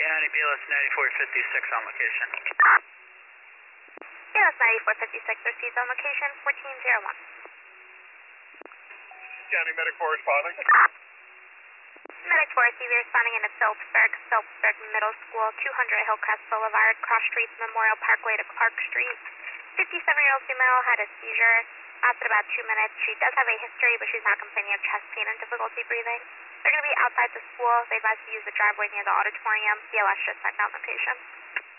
County BLS 9456 on location. BLS 9456 received on location 1401. County Medic 4 responding. Medic 4 CV responding into Phillipsburg Middle School, 200 Hillcrest Boulevard, cross streets Memorial Parkway to Clark Street. 57-year-old female had a seizure, lasted about 2 minutes. She does have a history, but she's not complaining of chest pain and difficulty breathing. They're going to be outside the school. They advise to use the driveway near the auditorium. BLS just sent down location.